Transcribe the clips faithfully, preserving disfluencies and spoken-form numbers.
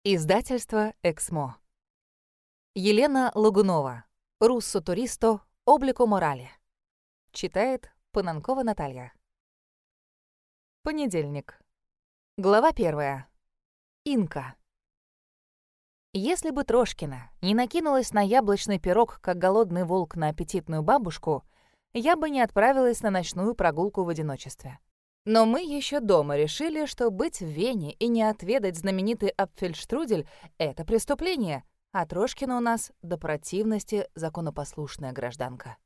Издательство «Эксмо». Елена Лагунова. «Руссо туристо. Облико морали». Читает Пананкова Наталья. Понедельник. Глава первая. Инка. Если бы Трошкина не накинулась на яблочный пирог, как голодный волк на аппетитную бабушку, я бы не отправилась на ночную прогулку в одиночестве. Но мы еще дома решили, что быть в Вене и не отведать знаменитый апфельштрудель — это преступление, а Трошкина у нас до противности законопослушная гражданка.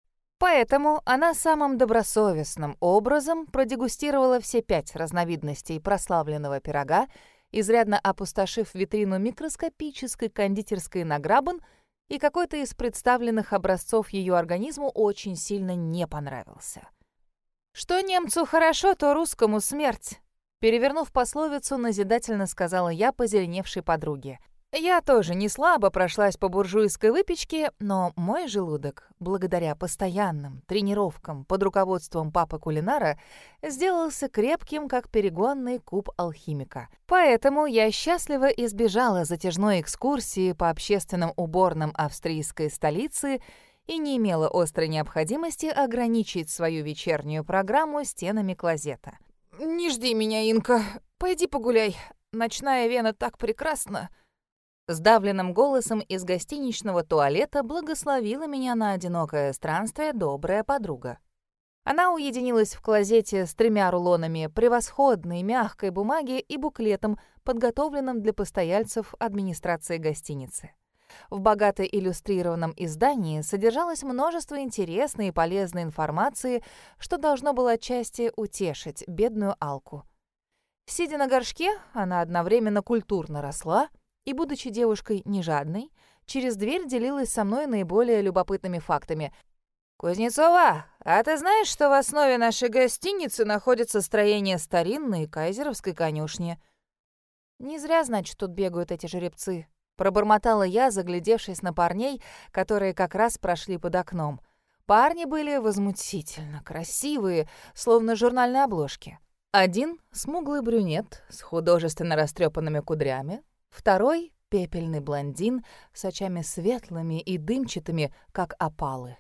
Поэтому она самым добросовестным образом продегустировала все пять разновидностей прославленного пирога, изрядно опустошив витрину микроскопической кондитерской на Грабен, и какой-то из представленных образцов ее организму очень сильно не понравился. «Что немцу хорошо, то русскому смерть», — перевернув пословицу, назидательно сказала я позеленевшей подруге. Я тоже не слабо прошлась по буржуйской выпечке, но мой желудок, благодаря постоянным тренировкам под руководством папы-кулинара, сделался крепким, как перегонный куб алхимика. Поэтому я счастливо избежала затяжной экскурсии по общественным уборным австрийской столицы и не имела острой необходимости ограничить свою вечернюю программу стенами клозета. «Не жди меня, Инка. Пойди погуляй. Ночная Вена так прекрасна». Сдавленным голосом из гостиничного туалета благословила меня на одинокое странствие добрая подруга. Она уединилась в клозете с тремя рулонами превосходной мягкой бумаги и буклетом, подготовленным для постояльцев администрации гостиницы. В богато иллюстрированном издании содержалось множество интересной и полезной информации, что должно было отчасти утешить бедную Алку. Сидя на горшке, она одновременно культурно росла и, будучи девушкой нежадной, через дверь делилась со мной наиболее любопытными фактами. «Кузнецова, а ты знаешь, что в основе нашей гостиницы находится строение старинной кайзеровской конюшни?» «Не зря, значит, тут бегают эти жеребцы», — пробормотала я, заглядевшись на парней, которые как раз прошли под окном. Парни были возмутительно красивые, словно журнальные обложки. Один — смуглый брюнет с художественно растрепанными кудрями, второй — пепельный блондин с очами светлыми и дымчатыми, как опалы.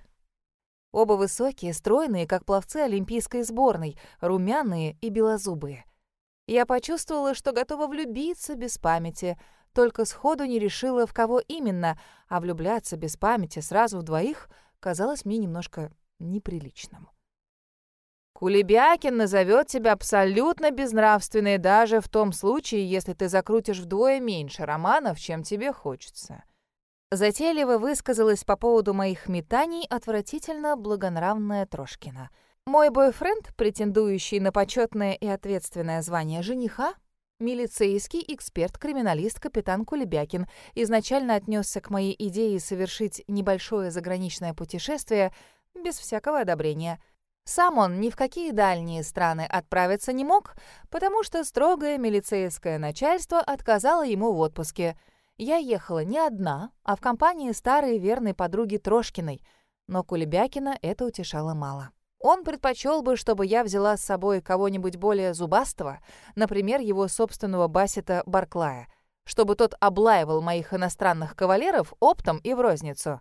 Оба высокие, стройные, как пловцы олимпийской сборной, румяные и белозубые. Я почувствовала, что готова влюбиться без памяти, только сходу не решила, в кого именно, а влюбляться без памяти сразу в двоих казалось мне немножко неприличным. «Кулебякин назовет тебя абсолютно безнравственной даже в том случае, если ты закрутишь вдвое меньше романов, чем тебе хочется». Затейливо высказалась по поводу моих метаний отвратительно благонравная Трошкина. Мой бойфренд, претендующий на почетное и ответственное звание жениха, милицейский эксперт-криминалист капитан Кулебякин, изначально отнесся к моей идее совершить небольшое заграничное путешествие без всякого одобрения. Сам он ни в какие дальние страны отправиться не мог, потому что строгое милицейское начальство отказало ему в отпуске. Я ехала не одна, а в компании старой верной подруги Трошкиной, но Кулебякина это утешало мало. Он предпочел бы, чтобы я взяла с собой кого-нибудь более зубастого, например, его собственного Бассета Барклая, чтобы тот облаивал моих иностранных кавалеров оптом и в розницу.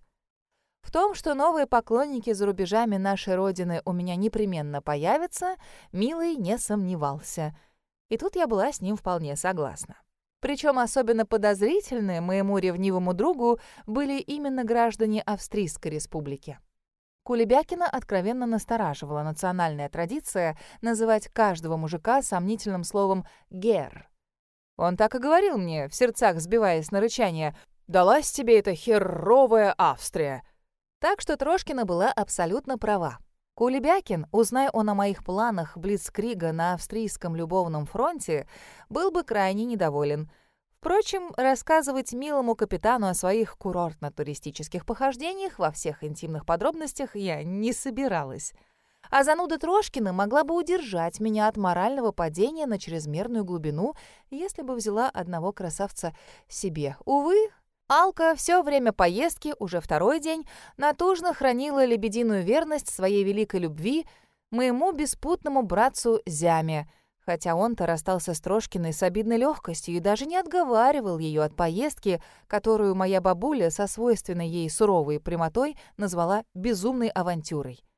В том, что новые поклонники за рубежами нашей родины у меня непременно появятся, Милый не сомневался. И тут я была с ним вполне согласна. Причем особенно подозрительные моему ревнивому другу были именно граждане Австрийской республики. Кулебякина откровенно настораживала национальная традиция называть каждого мужика сомнительным словом «гер». Он так и говорил мне, в сердцах сбиваясь на рычание: «Далась тебе эта херовая Австрия». Так что Трошкина была абсолютно права. Кулебякин, узнай он о моих планах блицкрига на австрийском любовном фронте, был бы крайне недоволен. Впрочем, рассказывать милому капитану о своих курортно-туристических похождениях во всех интимных подробностях я не собиралась. А зануда Трошкина могла бы удержать меня от морального падения на чрезмерную глубину, если бы взяла одного красавца себе. Увы, Алка все время поездки, уже второй день, натужно хранила лебединую верность своей великой любви моему беспутному братцу Зяме, Хотя он-то расстался с Трошкиной с обидной легкостью и даже не отговаривал ее от поездки, которую моя бабуля со свойственной ей суровой прямотой назвала «безумной авантюрой».